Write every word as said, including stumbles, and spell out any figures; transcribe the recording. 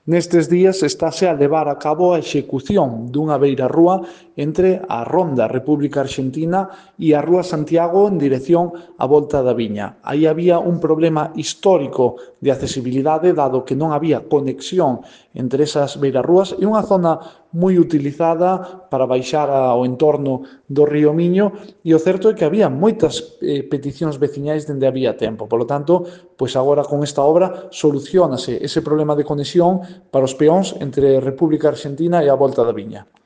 Nestes días estáse a levar a cabo a execución dunha beirarrúa entre a Ronda República Arxentina e a Rúa Santiago en dirección á Volta da Viña. Aí había un problema histórico de accesibilidade dado que non había conexión entre esas beirarrúas e unha zona moi utilizada para baixar ao entorno do río Miño e o certo é que había moitas eh, peticións veciñais dende había tempo. Por lo tanto, pois agora con esta obra solucionase ese problema de conexión para os peóns entre República Arxentina e a Volta da Viña.